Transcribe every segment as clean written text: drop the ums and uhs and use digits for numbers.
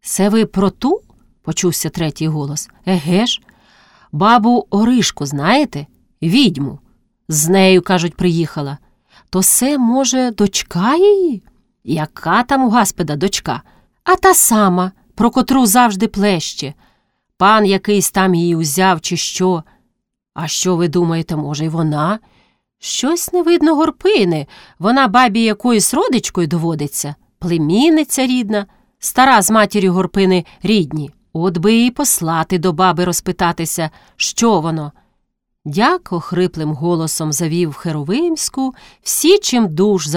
«Се ви про ту?» – почувся третій голос. «Еге ж. Бабу Оришку знаєте? Відьму. З нею, кажуть, приїхала. То се, може, дочка її?» «Яка там у гаспеда дочка?» «А та сама, про котру завжди плеще. Пан якийсь там її узяв чи що?» «А що ви думаєте, може, й вона?» «Щось не видно горпини. Вона бабі якоюсь родичкою доводиться. Племінниця рідна, стара з матір'ю горпини рідні. От би її послати до баби розпитатися, що воно». Дяк охриплим голосом завів Херовимську, всі чимдуж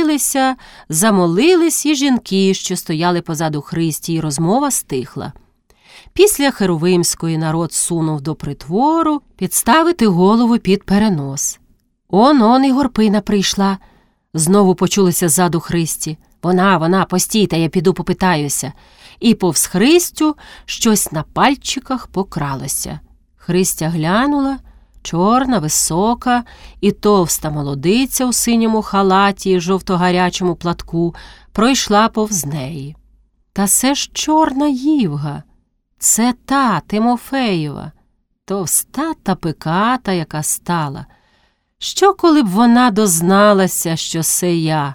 замолились і жінки, що стояли позаду Христі, і розмова стихла. Після Херовимської народ сунув до притвору підставити голову під перенос. Он і горпина прийшла. Знову почулося ззаду Христі. Вона, постійте, я піду попитаюся. І повз Христю щось на пальчиках покралося. Христя глянула, чорна, висока і товста молодиця у синьому халаті і жовто-гарячому платку пройшла повз неї. Та це ж чорна Ївга. Це та Тимофеєва, товста та пиката, яка стала. Що, коли б вона дозналася, що це я?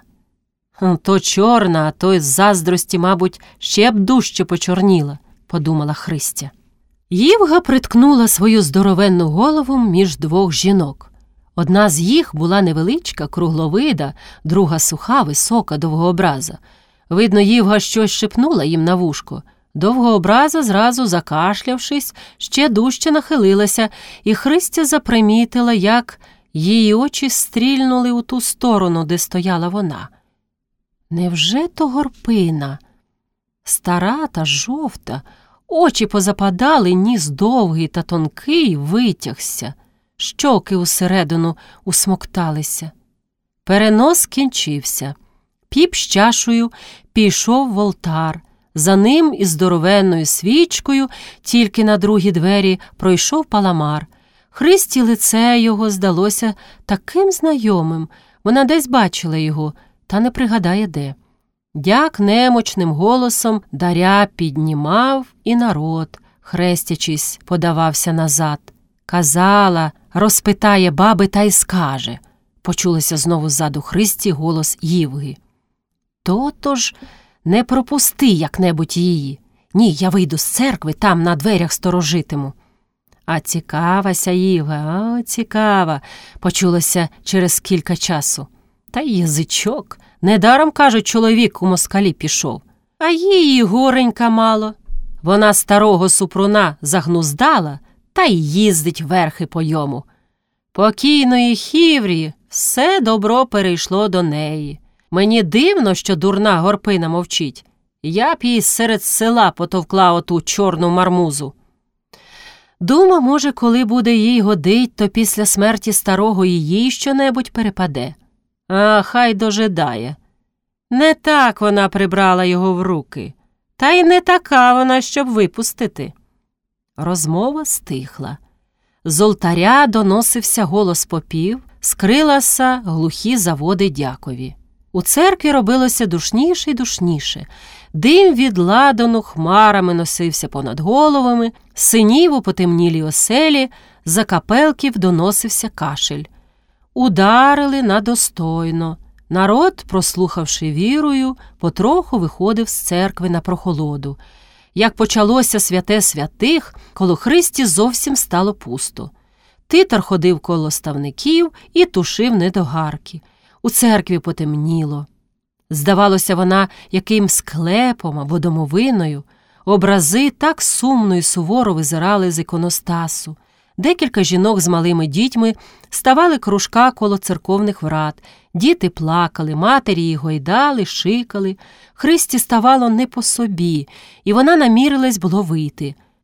То чорна, а то із заздрості, мабуть, ще б дужче почорніла, подумала Христя. Ївга приткнула свою здоровенну голову між двох жінок. Одна з їх була невеличка, кругловида, друга суха, висока, довгообраза. Видно, Ївга щось шепнула їм на вушко. Довгообраза, зразу закашлявшись, ще дужче нахилилася, і Христя запримітила, як її очі стрільнули у ту сторону, де стояла вона. Невже то горпина? Стара та жовта, очі позападали, ніс довгий та тонкий витягся, щоки усередину усмокталися. Перенос кінчився. Піп з чашею пішов в олтар. За ним із здоровенною свічкою тільки на другі двері пройшов Паламар. Христі лице його здалося таким знайомим. Вона десь бачила його, та не пригадає де. Дяк немочним голосом даря піднімав, і народ, хрестячись, подавався назад. Казала, розпитає баби та й скаже. Почулося знову ззаду Христі голос Ївги. То ж не пропусти як-небудь її. Ні, я вийду з церкви, там на дверях сторожитиму. А цікавася Ївга, цікава, почулося через кілька часу. Та й язичок. Недаром, кажуть, чоловік у москалі пішов. А її горенька мало. Вона старого супруна загнуздала, та й їздить верхи по йому. Покійної Хіврі все добро перейшло до неї. Мені дивно, що дурна горпина мовчить. Я б їй серед села потовкла оту чорну мармузу. Дума, може, коли буде їй годить, то після смерті старого і їй щонебудь перепаде. А хай дожидає. Не так вона прибрала його в руки, та й не така вона, щоб випустити. Розмова стихла. З олтаря доносився голос попів, скрилася глухі заводи дякові. У церкві робилося душніше й душніше. Дим від ладану хмарами носився понад головами, синів у потемнілій оселі, за капелків доносився кашель. Ударили надостойно. Народ, прослухавши вірою, потроху виходив з церкви на прохолоду. Як почалося святе святих, коло Христі зовсім стало пусто. Титар ходив коло ставників і тушив недогарки. У церкві потемніло. Здавалося, вона якимсь склепом або домовиною. Образи так сумно і суворо визирали з іконостасу. Декілька жінок з малими дітьми ставали кружка коло церковних врат. Діти плакали, матері їх гойдали, шикали. Христі ставало не по собі, і вона намірилась було вийти.